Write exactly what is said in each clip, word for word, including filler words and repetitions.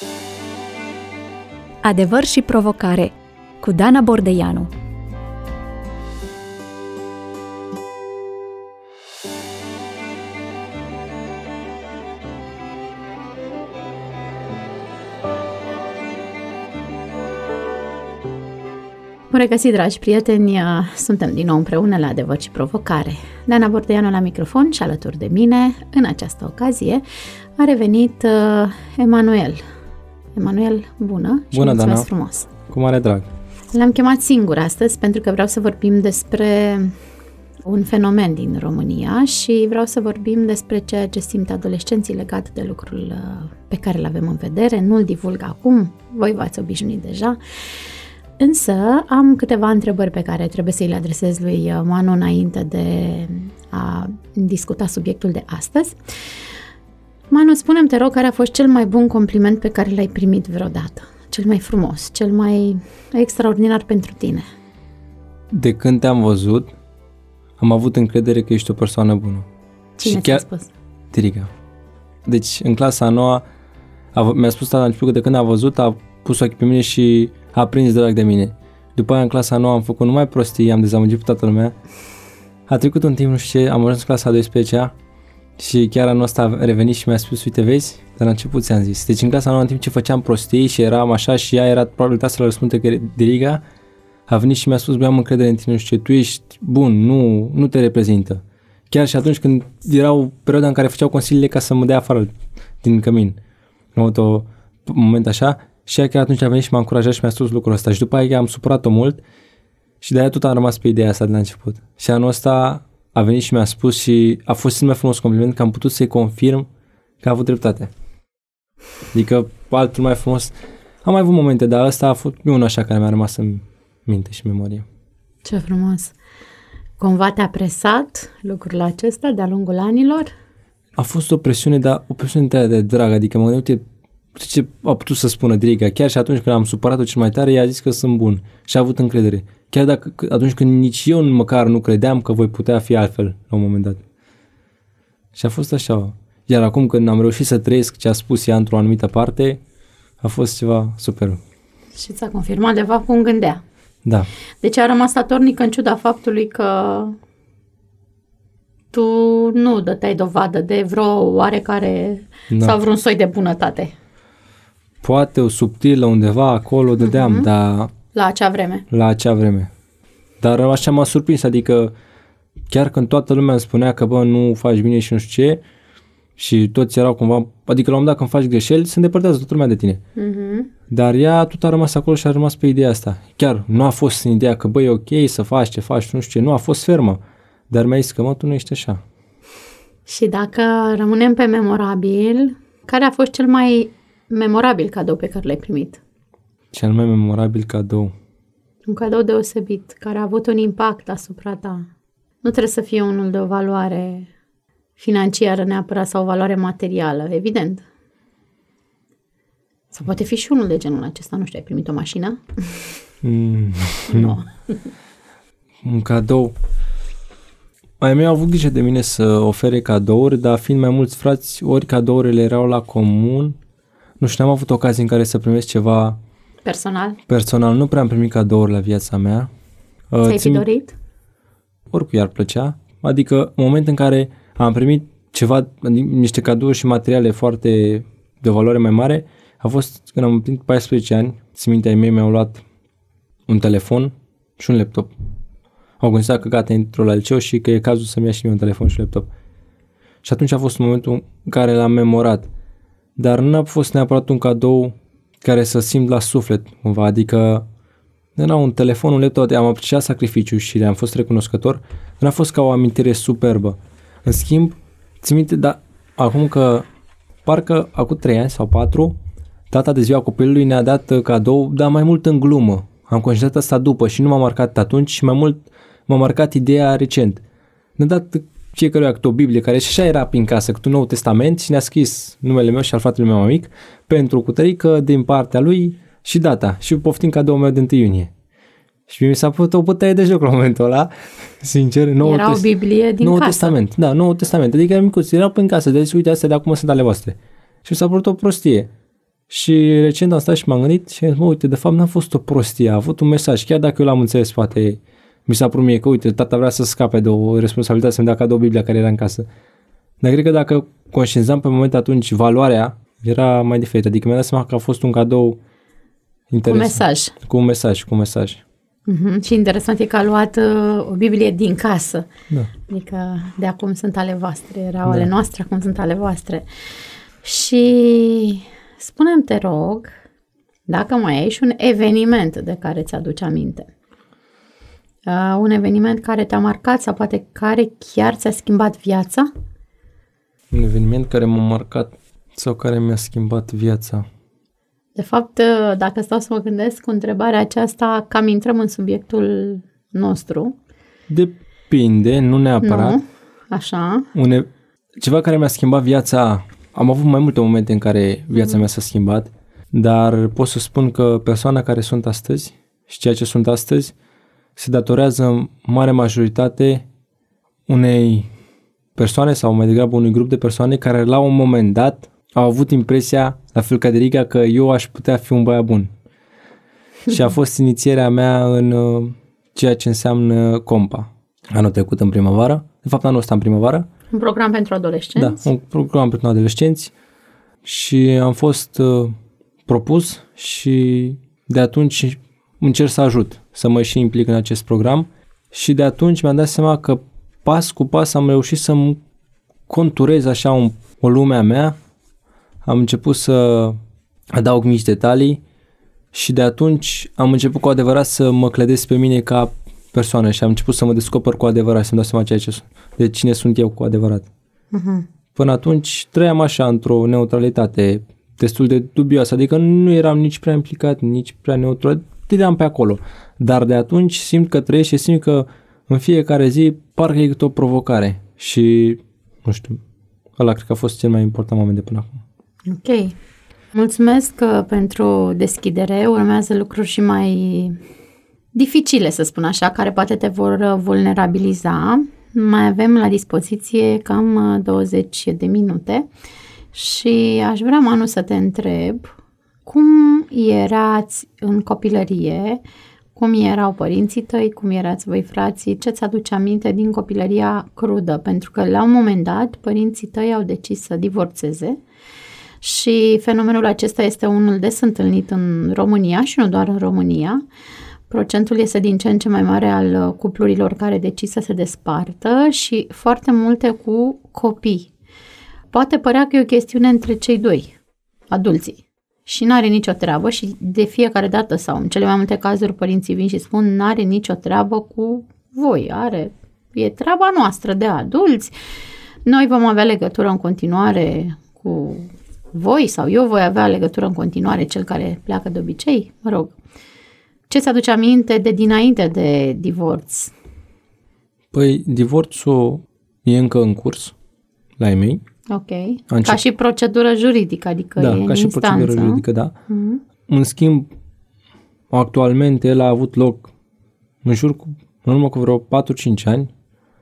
Adevăr și provocare cu Dana Bordeianu. Bun regăsit, dragi prieteni! Suntem din nou împreună la Adevăr și provocare. Dana Bordeianu la microfon și alături de mine, în această ocazie, a revenit uh, Emanuel. Emanuel, bună și bună, mulțumesc Dana. frumos! Cu mare drag! L-am chemat singur astăzi pentru că vreau să vorbim despre un fenomen din România și vreau să vorbim despre ceea ce simt adolescenții legat de lucrul pe care îl avem în vedere. Nu-l divulg acum, voi v-ați obișnuit deja. Însă am câteva întrebări pe care trebuie să îi le adresez lui Manu înainte de a discuta subiectul de astăzi. Manu, spune-mi, te rog, care a fost cel mai bun compliment pe care l-ai primit vreodată? Cel mai frumos, cel mai extraordinar pentru tine? De când te-am văzut, am avut încredere că ești o persoană bună. Cine și ți-a chiar... spus? Tirica. Deci, în clasa a noua, a, mi-a spus la început că de când a văzut, a pus ochii pe mine și a prins drag de mine. După aia, în clasa a noua, am făcut numai prostii, am dezamăgit pe toată lumea. A trecut un timp, nu știu ce, am ajuns în clasa a doisprezecea și chiar anul ăsta a revenit și mi-a spus, uite, vezi, dar la început ți-am zis. Deci în clasa a noua, în timp ce făceam prostii și eram așa și ea era probabilitatea să-l răspunde că Diriga, a venit și mi-a spus, băi, am încredere în tine, nu știu ce, tu ești bun, nu, nu te reprezintă. Chiar și atunci când era o perioadă în care făceau consiliile ca să mă dea afară din cămin. Am avut un moment așa și ea chiar atunci a venit și m-a încurajat și mi-a spus lucrul ăsta și după aia am supărat-o mult și de-aia tot am rămas pe ideea asta de la început. Și anul ăsta a venit și mi-a spus și a fost cel mai frumos compliment că am putut să-i confirm că a avut dreptate. Adică altul mai frumos. Am mai avut momente, dar ăsta a fost unul așa care mi-a rămas în minte și memorie. Ce frumos! Cumva te-a presat lucrul acesta de-a lungul anilor? A fost o presiune, dar o presiune de, de drag, adică mă gândeam, uite, ce a putut să spună Diriga, chiar și atunci când am supărat-o cel mai tare, ea a zis că sunt bun și a avut încredere. Chiar dacă atunci când nici eu măcar nu credeam că voi putea fi altfel la un moment dat. Și a fost așa. Iar acum când am reușit să trăiesc ce a spus ea într-o anumită parte, a fost ceva super. Și ți-a confirmat de fapt cum gândea. Da. Deci a rămas statornic în ciuda faptului că tu nu dăteai dovadă de vreo oarecare da. sau vreun soi de bunătate. Poate o subtilă undeva acolo dădeam, uh-huh. dar... La acea vreme. La acea vreme. Dar așa m-a surprins, adică chiar când toată lumea îmi spunea că bă, nu faci bine și nu știu ce și toți erau cumva, adică la un moment dat când faci greșeli se îndepărtează toată lumea de tine. Uh-huh. Dar ea tot a rămas acolo și a rămas pe ideea asta. Chiar nu a fost în ideea că bă, e ok să faci ce faci, nu știu ce, nu a fost fermă. Dar mi-a zis că mă, tu nu ești așa. Și dacă rămânem pe memorabil, care a fost cel mai memorabil cadou pe care l-ai primit? Cel mai memorabil cadou? Un cadou deosebit, care a avut un impact asupra ta. Nu trebuie să fie unul de o valoare financiară neapărat sau o valoare materială, evident. Sau poate fi și unul de genul acesta, nu știu, ai primit o mașină? Mm. Nu. Un cadou. Mai mei au avut grijă de mine să ofere cadouri, dar fiind mai mulți frați, ori cadourile erau la comun. Nu știu, n-am avut ocazii în care să primesc ceva personal. Personal, nu prea am primit cadouri la viața mea. Ți-ai fi dorit? Oricui ar plăcea. Adică în momentul în care am primit ceva, niște cadouri și materiale foarte de o valoare mai mare, a fost când am împlinit paisprezece ani, țin minte, ai mei mi-au luat un telefon și un laptop. Au considerat că gata, intru la liceu și că e cazul să-mi ia și mie un telefon și un laptop. Și atunci a fost momentul în care l-am memorat. Dar nu a fost neapărat un cadou care să simt la suflet, cumva, adică era un telefon, un laptop, am apreciat sacrificiul și le-am fost recunoscător, nu a fost ca o amintire superbă. În schimb, țin minte, dar acum că parcă acum trei ani sau patru, tata de ziua copilului ne-a dat cadou, dar mai mult în glumă. Am conștientizat asta după și nu m-a marcat atunci și mai mult m-a marcat ideea recent. Ne-a dat fiecare act o Biblie, care și așa era prin casă, cu un Nou Testament și ne-a scris numele meu și al fratelui meu mai mic pentru cutărică din partea lui și data. Și poftim cadoul meu de întâi iunie. Și mi s-a putut o bătaie de joc la momentul ăla, sincer. Noul era o Biblie din Nou casă. Testament, da, Noul Testament. Adică micuți, erau prin casă, deci uite, astea de acum sunt ale voastre. Și mi s-a părut o prostie. Și recent am stat și m-am gândit și am zis, mă, uite, de fapt n-a fost o prostie, a avut un mesaj, chiar dacă eu l-am înțeles, poate mi s-a părut mie că, uite, tata vrea să scape de o responsabilitate, să-mi dea cadou Biblia care era în casă. Dar cred că dacă conștientizam pe moment atunci valoarea, era mai diferit. Adică mi-am dat seama că a fost un cadou interesant. Cu mesaj. Cu un mesaj, cu un mesaj. Uh-huh. Și interesant e că a luat uh, o Biblie din casă. Da. Adică de acum sunt ale voastre, erau Da. ale noastre, acum sunt ale voastre. Și spune-mi, te rog, dacă mai ai și un eveniment de care ți-aduci aminte. Uh, un eveniment care te-a marcat sau poate care chiar ți-a schimbat viața? Un eveniment care m-a marcat sau care mi-a schimbat viața. De fapt, uh, dacă stau să mă gândesc cu întrebarea aceasta, cam intrăm în subiectul nostru. Depinde, nu neapărat. Nu, așa. Une, ceva care mi-a schimbat viața, am avut mai multe momente în care viața mm-hmm. mea s-a schimbat, dar pot să spun că persoana care sunt astăzi și ceea ce sunt astăzi se datorează în mare majoritate unei persoane sau mai degrabă unui grup de persoane care la un moment dat au avut impresia, la fel ca de Rica, că eu aș putea fi un băiat bun. Și a fost inițierea mea în uh, ceea ce înseamnă Compa. Anul trecut în primăvară, de fapt anul ăsta în primăvară. Un program pentru adolescenți. Da, un program pentru adolescenți și am fost uh, propus și de atunci încerc să ajut, să mă și implic în acest program și de atunci mi-am dat seama că pas cu pas am reușit să-mi conturez așa un, o lume a mea, am început să adaug mici detalii și de atunci am început cu adevărat să mă clădesc pe mine ca persoană și am început să mă descoper cu adevărat, să-mi dau seama ceea ce sunt, de cine sunt eu cu adevărat. Uh-huh. Până atunci trăiam așa într-o neutralitate destul de dubioasă, adică nu eram nici prea implicat, nici prea neutral, eram pe acolo. Dar de atunci simt că trăiesc și simt că în fiecare zi parcă e câte o provocare și, nu știu, ăla cred că a fost cel mai important moment de până acum. Ok. Mulțumesc uh, pentru deschidere. Urmează lucruri și mai dificile, să spun așa, care poate te vor uh, vulnerabiliza. Mai avem la dispoziție cam uh, douăzeci de minute și aș vrea, Manu, să te întreb cum erați în copilărie, cum erau părinții tăi, cum erați voi frații, ce ți-aduce aminte din copilăria crudă, pentru că la un moment dat părinții tăi au decis să divorțeze și fenomenul acesta este unul des întâlnit în România și nu doar în România. Procentul este din ce în ce mai mare al cuplurilor care decid să se despartă și foarte multe cu copii. Poate părea că e o chestiune între cei doi, adulții. Și n-are nicio treabă și de fiecare dată sau în cele mai multe cazuri părinții vin și spun n-are nicio treabă cu voi, are, e treaba noastră de adulți, noi vom avea legătură în continuare cu voi sau eu voi avea legătură în continuare, cel care pleacă de obicei, mă rog. Ce ți-aduce aminte de dinainte de divorț? Păi, divorțul e încă în curs la ei mei. Ok. Încep... Ca și procedură juridică, adică da, e în ca și instanță. procedură juridică, da. Mm-hmm. În schimb, actualmente el a avut loc în jur cu, în urmă cu vreo patru-cinci ani.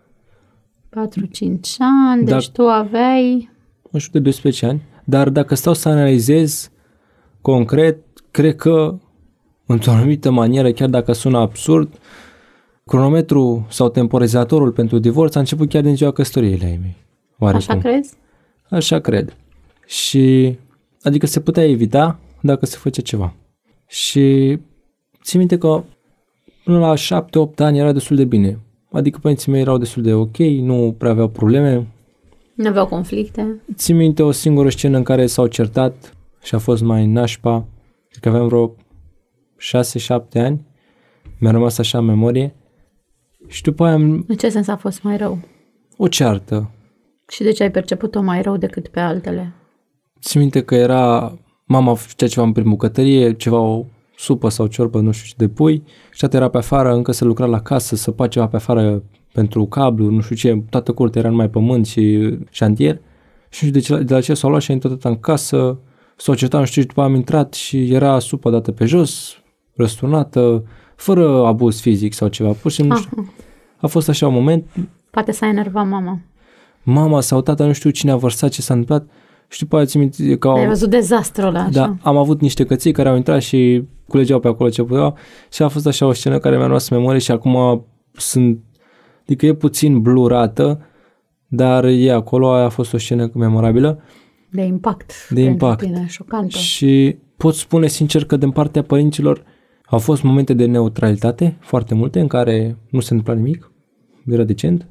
patru-cinci ani, deci Dar, tu aveai... în jur de doisprezece ani. Dar dacă stau să analizez concret, cred că, într-o anumită manieră, chiar dacă sună absurd, cronometrul sau temporizatorul pentru divorț a început chiar din ziua căsătoriei la ei mei. Oarecum. Așa crezi? Așa cred. Și, adică se putea evita dacă se făcea ceva. Și țin minte că până la șapte-opt ani era destul de bine. Adică părinții mei erau destul de ok, nu prea aveau probleme. Nu aveau conflicte. Țin minte o singură scenă în care s-au certat și a fost mai nașpa. Cred că aveam vreo șase-șapte ani. Mi-a rămas așa în memorie. Și după aia am... În ce sens a fost mai rău? O ceartă. Și de ce ai perceput-o mai rău decât pe altele? Țin minte că era... Mama făcea ceva în prin bucătărie, ceva o supă sau ciorbă, nu știu ce, de pui. Și tata era pe afară, încă se lucra la casă, să fac ceva pe afară pentru cablu, nu știu ce. Toată curtea era numai pământ și șantier. Și nu știu de, de la ce s-au luat și a intrat în casă. S-au certat, nu știu, și după am intrat și era supă dată pe jos, răsturnată, fără abuz fizic sau ceva. Pur și simplu, nu știu. A fost așa un moment. Poate s-a enervat mama. Mama sau tata, nu știu cine a vărsat, ce s-a întâmplat Și după aia țin minte că... Ai văzut dezastrul ăla, Da, așa. am avut niște căței care au intrat și culegeau pe acolo ce puteau și a fost așa o scenă care mi-a rămas în memorie și acum sunt... Adică e puțin blurată, dar e acolo, aia a fost o scenă memorabilă. De impact. De impact. Tine, șocantă. Și pot spune sincer că din partea părinților au fost momente de neutralitate, foarte multe, în care nu se întâmpla nimic, era decent.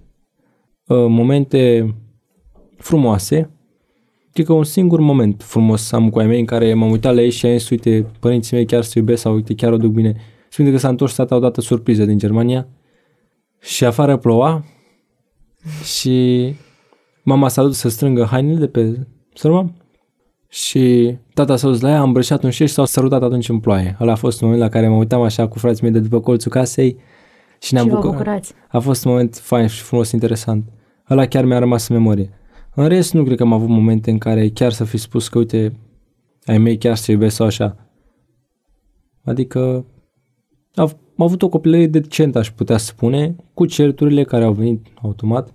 Momente frumoase, adică un singur moment frumos am cu ai mei în care m-am uitat la ei și am zis, uite, părinții mei chiar se iubesc sau uite, chiar o duc bine. Spune că s-a întors tata odată surpriză din Germania și afară ploua și mama s-a dus să strângă hainele de pe sărmă și tata s-a dus la ea, a îmbrășat un șer și s-au sărutat atunci în ploaie. Ăla a fost un moment la care mă uitam așa cu frații mei de după colțul casei și ne-am bucurat. A fost un moment fain și frumos, interesant. Ăla chiar mi-a rămas în memorie. În rest, nu cred că am avut momente în care chiar să fi spus că, uite, ai mei chiar se iubesc sau așa. Adică am avut o copilărie decentă, aș putea spune, cu certurile care au venit automat,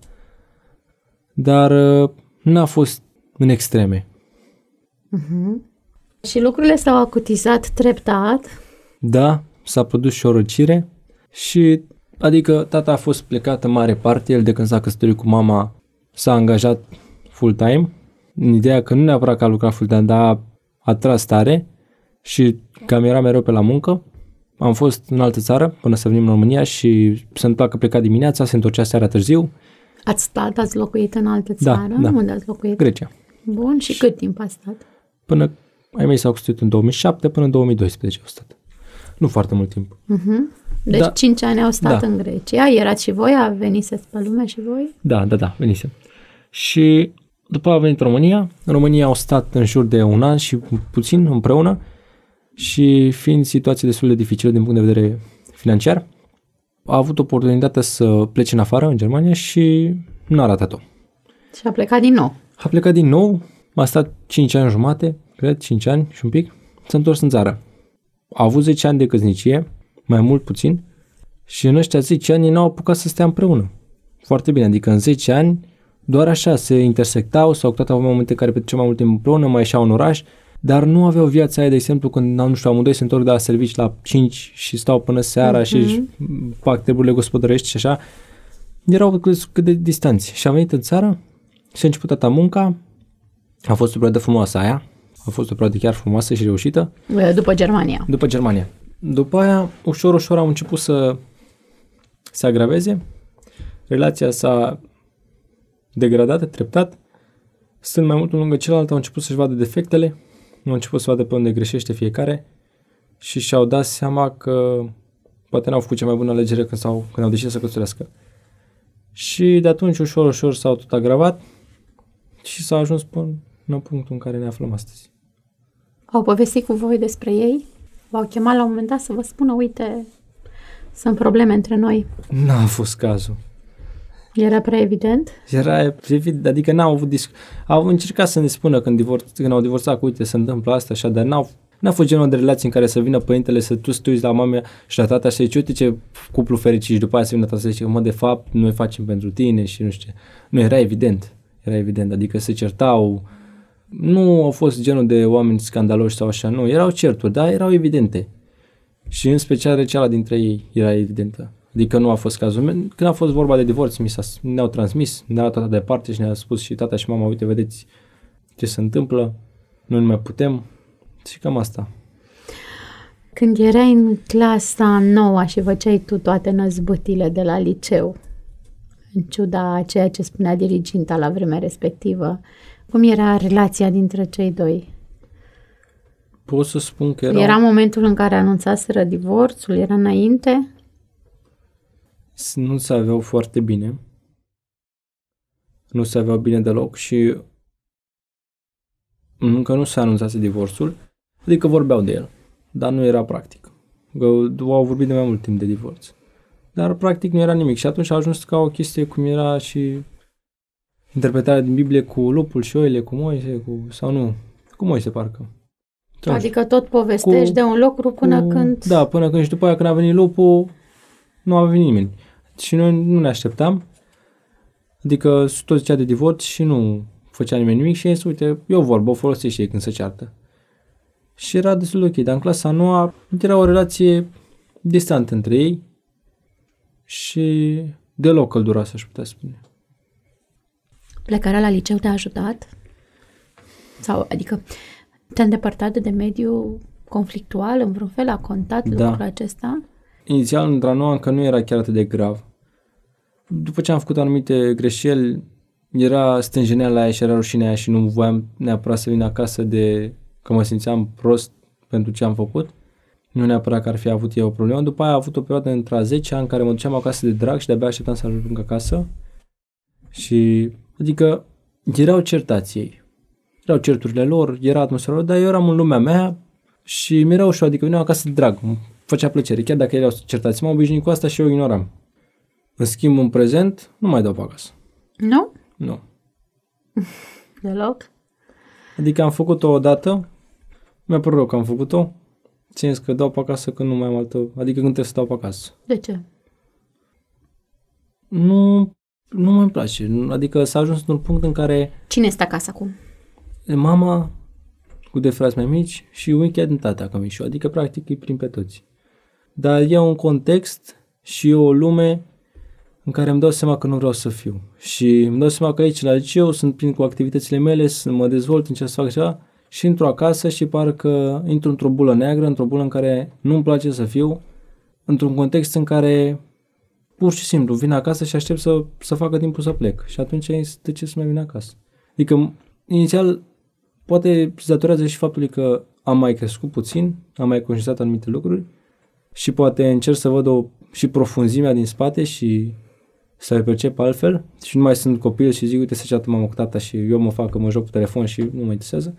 dar n-a fost în extreme. Uh-huh. Și lucrurile s-au acutizat treptat. Da, s-a produs și o răcire și, adică, tata a fost plecat în mare parte, el de când s-a căsătorit cu mama s-a angajat full-time, în ideea că nu neapărat că a lucrat full-time, dar a tras tare și cam era mereu pe la muncă. Am fost în altă țară până să venim în România și se întâmpla că pleca dimineața, se întorcea seara târziu. Ați stat, ați locuit în altă Da, țară? da. Unde ați locuit? Grecia. Bun, și cât timp ați stat? Până, ai mei s-au căsătorit în două mii șapte până în două mii doisprezece au stat. Nu foarte mult timp. Uh-huh. Deci Da. cinci ani au stat Da. în Grecia. Erați și voi? A veniseți pe lume și voi? Da, da, da, venisem. Și după a venit România. În România au stat în jur de un an și puțin împreună și fiind situații destul de dificile din punct de vedere financiar, a avut oportunitatea să plece în afară, în Germania și n-a ratat-o. Și a plecat din nou. A plecat din nou, a stat cinci ani jumate, cred, cinci ani și un pic, s-a întors în țară. A avut zece ani de căsnicie, mai mult puțin, și în ăștia zece ani n-au apucat să stea împreună. Foarte bine, adică în zece ani doar așa se intersectau sau cu toate aveau momente în care petreceau mai mult timp împreună, mai ieșeau în oraș, dar nu aveau viața aia, de exemplu, când, nu știu, amândoi se întorc de la servici la cinci și stau până seara uh-huh. și își fac treburile gospodărești și așa. Erau cât de distanți. Și am venit în țară și a început tata munca. A fost o perioadă frumoasă aia. A fost o perioadă chiar frumoasă și reușită. După Germania. După Germania. După aia, ușor, ușor au început să se agraveze. Relația s-a degradat, treptat. Stând mai mult unul lângă celălalt, au început să-și vadă defectele, au început să vadă pe unde greșește fiecare și și-au dat seama că poate n-au făcut cea mai bună alegere când, s-au, când au decis să căsătorească. Și de atunci, ușor, ușor s-au tot agravat și s-a ajuns până în punctul în care ne aflăm astăzi. Au povestit cu voi despre ei? V-au chemat la un moment dat să vă spună, uite, sunt probleme între noi? N-a fost cazul. Era prea evident? Era evident, adică n-au avut discuții. Au încercat să ne spună când, divorț, când au divorțat că uite se întâmplă asta așa, dar n-au, n-a fost genul de relații în care să vină părintele să tu să la mama și la tata și să zici, uite ce cuplu fericit și după aia să vină tata să zice, mă, de fapt, noi facem pentru tine și nu știu ce. Nu, era evident. Era evident, adică se certau. Nu au fost genul de oameni scandaloși sau așa, nu, erau certuri, dar erau evidente. Și în special răceala dintre ei era evidentă. Adică nu a fost cazul. Când a fost vorba de divorț, mi s-a, ne-au transmis, ne-a luat tata departe și ne-a spus și tata și mama, uite, vedeți ce se întâmplă, noi nu mai putem și cam asta. Când erai în clasa nouă și făceai tu toate năzbâtile de la liceu, în ciuda a ceea ce spunea diriginta la vremea respectivă, cum era relația dintre cei doi? Pot să spun că era... Era momentul în care anunțaseră divorțul? Era înainte? Nu se aveau foarte bine. Nu se aveau bine deloc și încă nu se anunțase divorțul. Adică vorbeau de el, dar nu era practic. Că au vorbit de mai mult timp de divorț. Dar practic nu era nimic și atunci a ajuns ca o chestie cum era și interpretarea din Biblie cu lupul și oile, cu Moise, cu... sau nu, cu Moise parcă. Adică tot povestești cu, de un lucru până cu, când... Da, până când și după aia când a venit lupul, nu a venit nimeni. Și noi nu ne așteptam. Adică tot zicea de divorț și nu făcea nimeni nimic și ei zis, uite, e o vorbă, o folosește ei când se ceartă. Și era destul de ok, dar în clasa a noua era o relație distantă între ei și deloc călduroasă, aș putea spune. Plecarea la liceu te-a ajutat? Sau, adică, te-a îndepărtat de mediul conflictual, în vreun fel a contat Da. lucrul acesta? Inițial, într-a noua, încă nu era chiar atât de grav. După ce am făcut anumite greșeli, era stânjeneala aia și era rușinea aia și nu voiam neapărat să vin acasă de că mă simțeam prost pentru ce am făcut. Nu neapărat că ar fi avut eu o problemă. După aia a avut o perioadă între a zece ani în care mă duceam acasă de drag și de-abia așteptam să ajung acasă. Și, adică, erau certați ei. Erau certurile lor, era atmosfera lor, dar eu eram în lumea mea și mi-era ușor, adică veneam acasă de drag, îmi făcea plăcere. Chiar dacă ei erau certați, m-am obișnuit cu asta și eu ignoram. În schimb, în prezent, nu mai dau pe acasă. Nu? Nu. Deloc? Adică am făcut-o odată, mi-a părut rău că am făcut-o, țin că dau pe acasă când nu mai am altă, adică când trebuie să dau pe acasă. De ce? Nu, nu mai îmi place, adică s-a ajuns într-un punct în care Cine este acasă acum? mama cu de frați mai mici și unchia din tata ca mișu, adică practic îi prind pe toți. Dar e un context și e o lume în care îmi dau seama că nu vreau să fiu. Și îmi dau seama că aici la liceu sunt plin cu activitățile mele, să mă dezvolt, încerc să fac ceva și intru acasă și parcă intru într-o bulă neagră, într-o bulă în care nu-mi place să fiu, într-un context în care pur și simplu vin acasă și aștept să, să facă timpul să plec. Și atunci de ce să mai vin acasă? Adică, inițial, poate se datorează și faptului că am mai crescut puțin, am mai conștientizat anumite lucruri și poate încerc să văd o, și profunzimea din spate și să le percep altfel și nu mai sunt copil și zic, uite, să ceată mama cu tata și eu mă fac că mă joc cu telefon și nu mă interesează.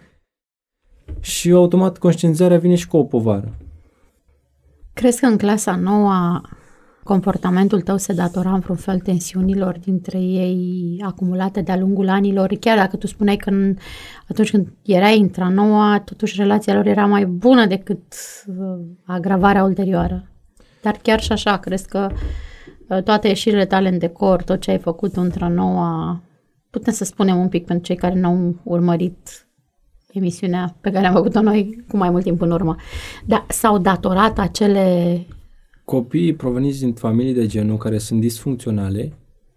Și automat conștientizarea vine și cu o povară. Crezi că în clasa nouă comportamentul tău se datora în vreun fel tensiunilor dintre ei acumulate de-a lungul anilor? Chiar dacă tu spuneai că în, atunci când erai intra noua, totuși relația lor era mai bună decât uh, agravarea ulterioară. Dar chiar și așa, crezi că uh, toate ieșirile tale în decor, tot ce ai făcut între noua, putem să spunem un pic pentru cei care nu au urmărit emisiunea pe care am făcut-o noi cu mai mult timp în urmă, dar s-au datorat acele... Copiii proveniți din familii de genul care sunt disfuncționale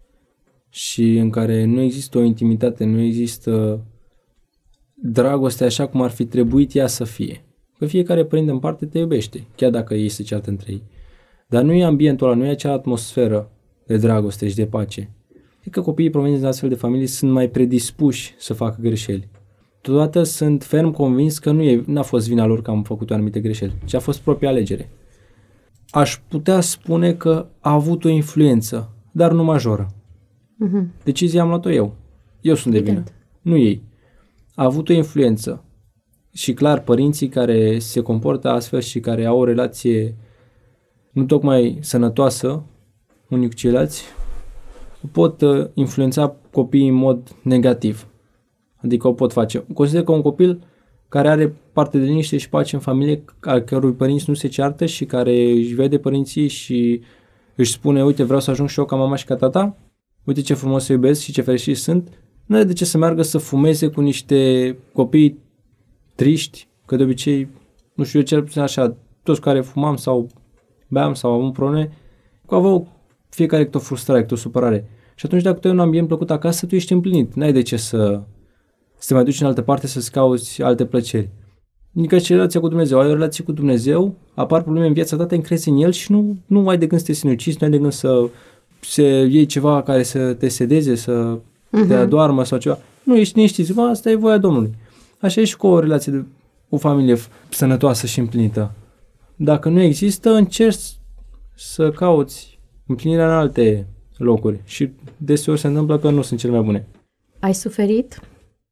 și în care nu există o intimitate, nu există dragoste așa cum ar fi trebuit ea să fie. Că fiecare părinte în parte te iubește, chiar dacă ei se ceartă între ei. Dar nu e ambientul ăla, nu e acea atmosferă de dragoste și de pace. Adică copiii proveniți din astfel de familii sunt mai predispuși să facă greșeli. Totodată sunt ferm convins că nu e, n-a fost vina lor că am făcut anumite greșeli, ci a fost propria alegere. Aș putea spune că a avut o influență, dar nu majoră. Uh-huh. Decizia am luat-o eu. Eu sunt de vină, nu ei. A avut o influență și clar părinții care se comportă astfel și care au o relație nu tocmai sănătoasă unii cu ceilalți pot uh, influența copiii în mod negativ. Adică o pot face. Consider că un copil care are parte de liniște și pace în familie, al cărui părinți nu se ceartă și care își vede părinții și își spune, uite, vreau să ajung și eu ca mama și ca tata, uite ce frumos să iubesc și ce fericiți sunt, nu are de ce să meargă să fumeze cu niște copii triști, că de obicei, nu știu, eu cel puțin așa, toți care fumam sau beam sau avem probleme, aveau fiecare câte o frustrare, câte o supărare. Și atunci dacă tu ai un ambient plăcut acasă, tu ești împlinit, n-ai de ce să să te mai duci în altă parte să-ți cauți alte plăceri. Adică și relația cu Dumnezeu. Ai o relație cu Dumnezeu, apar probleme în viața ta, te încrezi în El și nu, nu ai de gând să te sinucizi, nu ai de gând să, să iei ceva care să te sedeze, să uh-huh. te adoarmă sau ceva. Nu, ești liniștit, zici, asta e voia Domnului. Așa e și cu o relație de o familie sănătoasă și împlinită. Dacă nu există, încerci să cauți împlinirea în alte locuri și deseori se întâmplă că nu sunt cele mai bune. Ai suferit?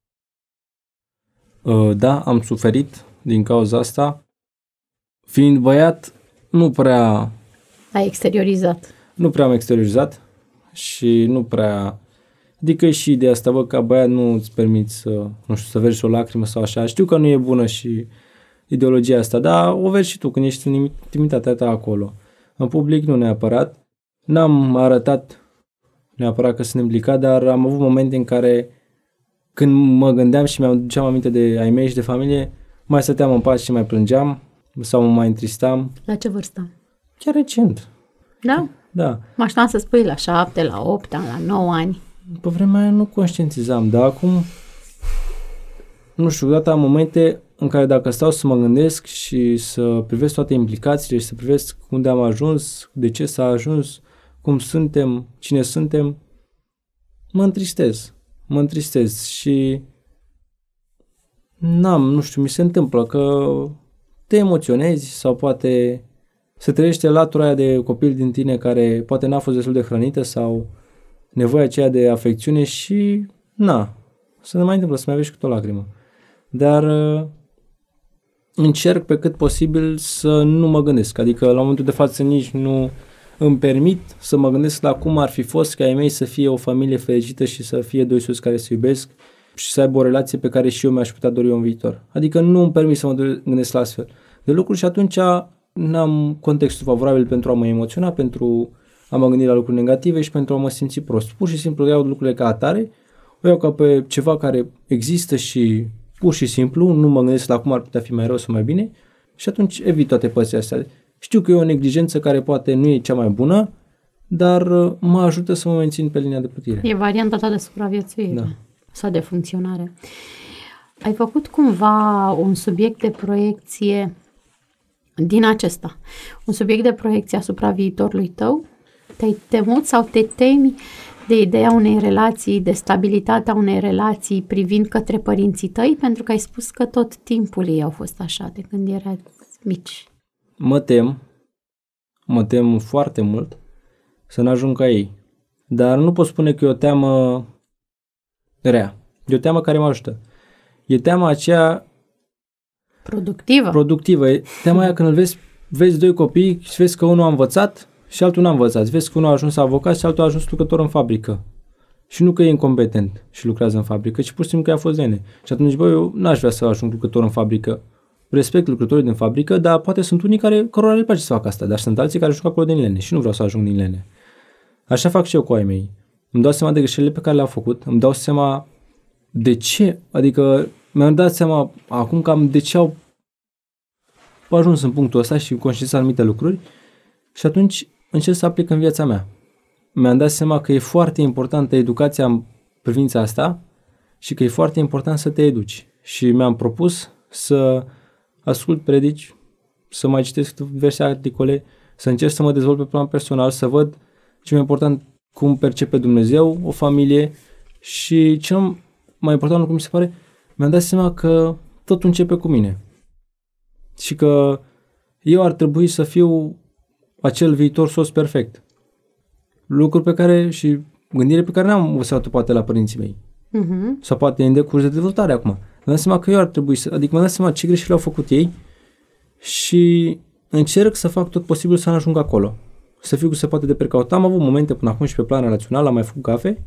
Da, am suferit din cauza asta. Fiind băiat, nu prea... Ai exteriorizat. Nu prea am exteriorizat și nu prea... Adică e și ideea asta, bă, ca băiat nu îți permiți să, nu știu, să vergi o lacrimă sau așa. Știu că nu e bună și ideologia asta, dar o vergi și tu când ești în intimitatea ta acolo. În public nu neapărat. N-am arătat neapărat că sunt implicat, dar am avut momente în care când mă gândeam și mi-am duceam aminte de ai mei și de familie, mai stăteam în pat și mai plângeam sau mă mai întristam. La ce vârstă? Chiar recent. Da? Da. Mă așteptam să spui la șapte, la opt ani, la nouă ani. Pe vremea aia nu conștientizam, dar acum, nu știu, data am momente în care dacă stau să mă gândesc și să privesc toate implicațiile și să privesc unde am ajuns, de ce s-a ajuns, cum suntem, cine suntem, mă întristez. Mă întristez și n-am, nu știu, mi se întâmplă că te emoționezi sau poate se trăiește latura aia de copil din tine care poate n-a fost destul de hrănită sau nevoia aceea de afecțiune și na, să ne mai întâmplă, să mai aveți câte o lacrimă. Dar încerc pe cât posibil să nu mă gândesc, adică la momentul de față nici nu îmi permit să mă gândesc la cum ar fi fost ca ai mei să fie o familie fericită și să fie doi soți care se iubesc și să aibă o relație pe care și eu mi-aș putea dori în viitor. Adică nu îmi permit să mă gândesc la astfel de lucruri și atunci n-am contextul favorabil pentru a mă emoționa, pentru a mă gândi la lucruri negative și pentru a mă simți prost. Pur și simplu iau lucrurile ca atare, o iau ca pe ceva care există și pur și simplu nu mă gândesc la cum ar putea fi mai rău sau mai bine și atunci evit toate părțile astea. Știu că e o neglijență care poate nu e cea mai bună, dar mă ajută să mă mențin pe linia de plutire. E varianta ta de supraviețuire da. sau de funcționare. Ai făcut cumva un subiect de proiecție din acesta, un subiect de proiecție asupra viitorului tău? Te-ai temut sau te temi de ideea unei relații, de stabilitatea unei relații privind către părinții tăi? Pentru că ai spus că tot timpul ei au fost așa, de când erați mici. Mă tem, mă tem foarte mult să n-ajung ca ei. Dar nu pot spune că e o teamă rea. E o teamă care mă ajută. E teama aceea productivă. Productivă. E teama aia când îl vezi, vezi doi copii și vezi că unul a învățat și altul n-a învățat. Vezi că unul a ajuns avocat și altul a ajuns lucrător în fabrică. Și nu că e incompetent și lucrează în fabrică, ci pur și simplu că a fost lene. Și atunci, bă, eu n-aș vrea să ajung lucrător în fabrică. Respect lucrătorii din fabrică, dar poate sunt unii care, cărora le place să facă asta, dar sunt alții care ajung acolo din lene și nu vreau să ajung din lene. Așa fac și eu cu ai mei. Îmi dau seama de greșelile pe care le-au făcut, îmi dau seama de ce, adică mi-am dat seama acum cam de ce au ajuns în punctul ăsta și conștientizez anumite lucruri și atunci încerc să aplic în viața mea. Mi-am dat seama că e foarte importantă educația în privința asta și că e foarte important să te educi. Și mi-am propus să ascult predici, să mai citesc diverse articole, să încerc să mă dezvolt pe plan personal, să văd ce mai important cum percepe Dumnezeu o familie și cel mai important lucru mi se pare, mi-am dat seama că totul începe cu mine. Și că eu ar trebui să fiu acel viitor soț perfect. Lucruri pe care și gândire pe care n-am învățat-o poate la părinții mei. Uh-huh. Sau poate în decurs de dezvoltare acum. Mi-am dat seama că eu ar trebui să, adică mi-am dat seama ce greșeli au făcut ei și încerc să fac tot posibil să nu ajung acolo. Să fiu cât se poate de precaut. Am avut momente până acum și pe plan relațional, am mai făcut gafe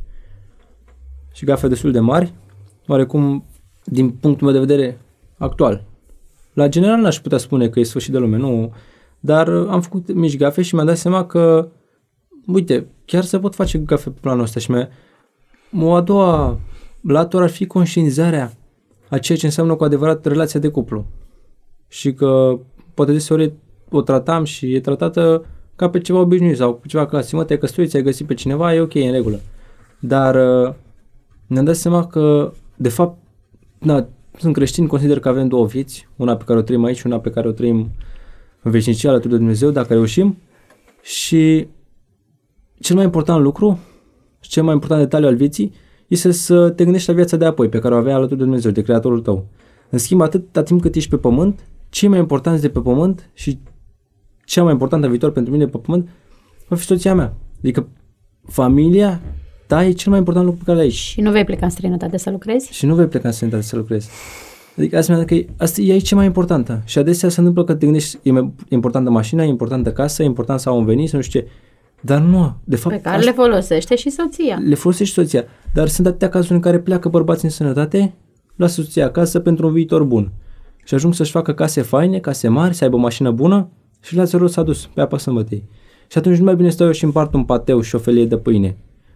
și gafe destul de mari, oarecum din punctul meu de vedere actual. La general n-aș putea spune că e sfârșit de lume, nu, dar am făcut mici gafe și mi-am dat seama că, uite, chiar se pot face gafe pe planul ăsta și mi-a, o a doua latură ar fi conștientizarea a ceea ce înseamnă cu adevărat relația de cuplu. Și că poate deseori o tratam și e tratată ca pe ceva obișnuit sau pe ceva clasic. Mă, te-ai căsătorit, ți-ai găsit pe cineva, e ok, e în regulă. Dar ne-am dat seama că, de fapt, na, sunt creștini, consider că avem două vieți, una pe care o trăim aici și una pe care o trăim în veșnicie alături de Dumnezeu, dacă reușim. Și cel mai important lucru, cel mai important detaliu al vieții, este să te gândești la viața de apoi, pe care o avea alături de Dumnezeu, de Creatorul tău. În schimb, atâta timp cât ești pe pământ, cei mai importanți de pe pământ și cea mai importantă viitor pentru mine pe pământ va fi soția mea. Adică familia ta e cel mai important lucru pe care l-ai. Și nu vei pleca în străinătate să lucrezi? Și nu vei pleca în străinătate să lucrezi. Adică asta, că asta e cea mai importantă. Și adesea se întâmplă că te gândești, e mai importantă mașina, e importantă casa, e important să au un venit, să nu știu ce. Dar nu, de fapt... Pe care asta, le folosește și soția. Le folosește și soția. Dar sunt atâtea cazuri în care pleacă bărbați în sănătate, lasă soția acasă pentru un viitor bun. Și ajung să-și facă case faine, case mari, să aibă o mașină bună și Lazarul s-a dus pe apa sămbătei. Și atunci nu mai bine stau eu și împart un pateu și o felie de pâine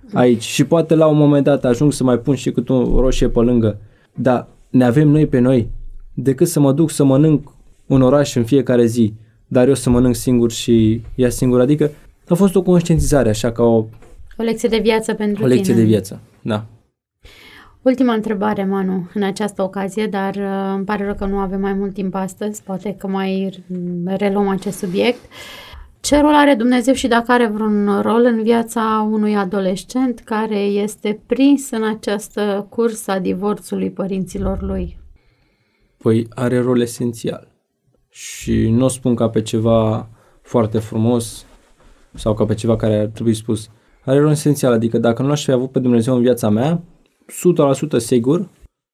aici. Și poate la un moment dat ajung să mai pun și cât un roșie pe lângă. Dar ne avem noi pe noi. Decât să mă duc să mănânc în oraș în fiecare zi, dar eu să mănânc singur și ea singur. Adică a fost o conștientizare, așa ca o... O lecție de viață pentru tine. O lecție tine. de viață, da. Ultima întrebare, Manu, în această ocazie, dar uh, îmi pare rău că nu avem mai mult timp astăzi, poate că mai reluăm acest subiect. Ce rol are Dumnezeu și dacă are vreun rol în viața unui adolescent care este prins în această cursă a divorțului părinților lui? Păi are rol esențial și nu o spun ca pe ceva foarte frumos sau ca pe ceva care ar trebui spus. Are rol esențial, adică dacă nu aș fi avut pe Dumnezeu în viața mea, o sută la sută sigur,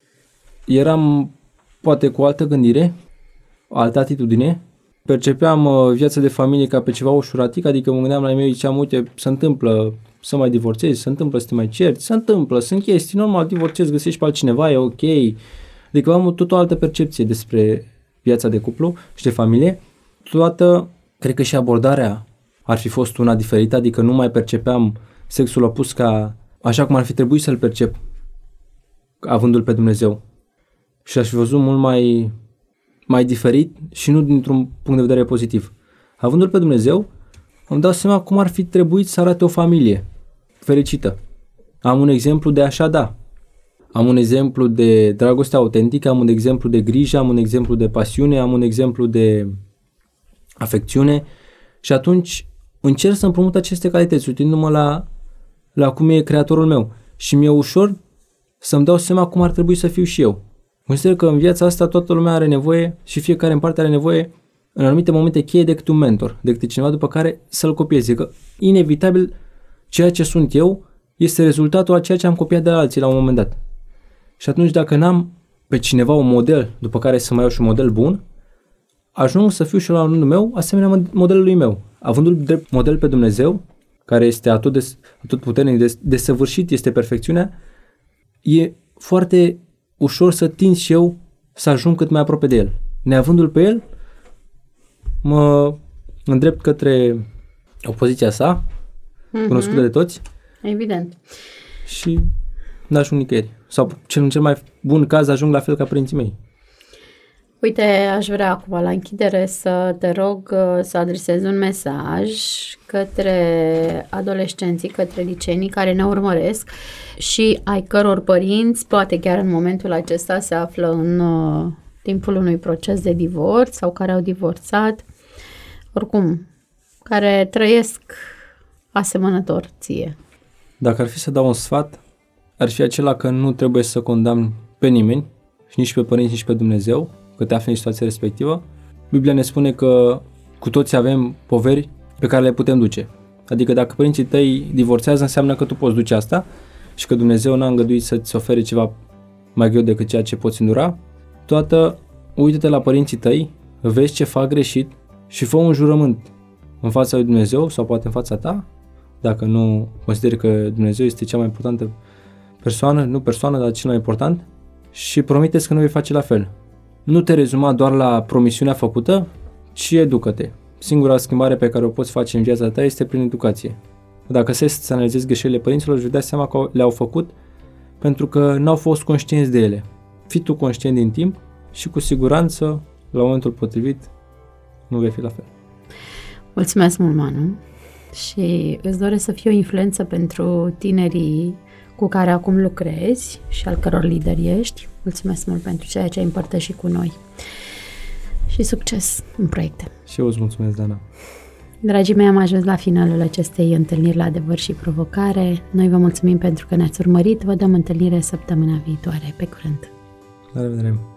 eram poate cu altă gândire, altă atitudine, percepeam uh, viața de familie ca pe ceva ușuratic, adică mă gândeam la mine, ziceam, uite, se întâmplă să mai divorțezi, se întâmplă să te mai cerți, se întâmplă, sunt chestii, normal, divorțezi, găsești pe altcineva, e ok. Adică am tot o altă percepție despre viața de cuplu și de familie. Toată, cred că și abordarea ar fi fost una diferită, adică nu mai percepeam sexul opus ca așa cum ar fi trebuit să-l percep, avându-l pe Dumnezeu. Și aș fi văzut mult mai, mai diferit și nu dintr-un punct de vedere pozitiv. Avându-l pe Dumnezeu, îmi dau seama cum ar fi trebuit să arate o familie fericită. Am un exemplu de așa da. Am un exemplu de dragoste autentică, am un exemplu de grijă, am un exemplu de pasiune, am un exemplu de afecțiune și atunci încerc să împrumut aceste calități, uitându-mă la, la cum e creatorul meu și mi-e ușor să-mi dau seama cum ar trebui să fiu și eu. Consider că în viața asta toată lumea are nevoie și fiecare în parte are nevoie în anumite momente cheie decât un mentor, decât cineva după care să-l copieze, că inevitabil ceea ce sunt eu este rezultatul a ceea ce am copiat de la alții la un moment dat. Și atunci dacă n-am pe cineva un model după care să mai iau și un model bun, ajung să fiu și la rândul meu asemenea modelului meu. Avându-l drept model pe Dumnezeu, care este atât, de, atât puternic, de, desăvârșit, este perfecțiunea, e foarte ușor să tind și eu să ajung cât mai aproape de El. Neavându-l pe El, mă îndrept către opoziția sa, mm-hmm. cunoscută de toți. Evident. Și n-ajung nicăieri. Sau cel, în cel mai bun caz ajung la fel ca părinții mei. Uite, aș vrea acum la închidere să te rog să adresezi un mesaj către adolescenții, către liceenii care ne urmăresc și ai căror părinți, poate chiar în momentul acesta se află în uh, timpul unui proces de divorț sau care au divorțat, oricum, care trăiesc asemănător ție. Dacă ar fi să dau un sfat, ar fi acela că nu trebuie să condamn pe nimeni, și nici pe părinți, nici pe Dumnezeu, că te afli în situația respectivă. Biblia ne spune că cu toți avem poveri pe care le putem duce. Adică dacă părinții tăi divorțează, înseamnă că tu poți duce asta și că Dumnezeu n-a îngăduit să-ți ofere ceva mai greu decât ceea ce poți îndura. Toată, uită-te la părinții tăi, vezi ce fac greșit și fă un jurământ în fața lui Dumnezeu sau poate în fața ta, dacă nu consideri că Dumnezeu este cea mai importantă persoană, nu persoană, dar cel mai important, și promite-ți că nu vei face la fel. Nu te rezuma doar la promisiunea făcută, ci educă-te. Singura schimbare pe care o poți face în viața ta este prin educație. Dacă să analizezi greșelile părinților, își dea seama că le-au făcut pentru că n-au fost conștienți de ele. Fii tu conștient din timp și cu siguranță, la momentul potrivit, nu vei fi la fel. Mulțumesc mult, Manu, și îți doresc să fie o influență pentru tinerii cu care acum lucrezi și al căror lideri ești. Mulțumesc mult pentru ceea ce ai împărtășit cu noi. Și succes în proiecte. Și eu îți mulțumesc, Dana. Dragii mei, am ajuns la finalul acestei întâlniri la Adevăr și Provocare. Noi vă mulțumim pentru că ne-ați urmărit. Vă dăm întâlnire săptămâna viitoare. Pe curând! La revedere!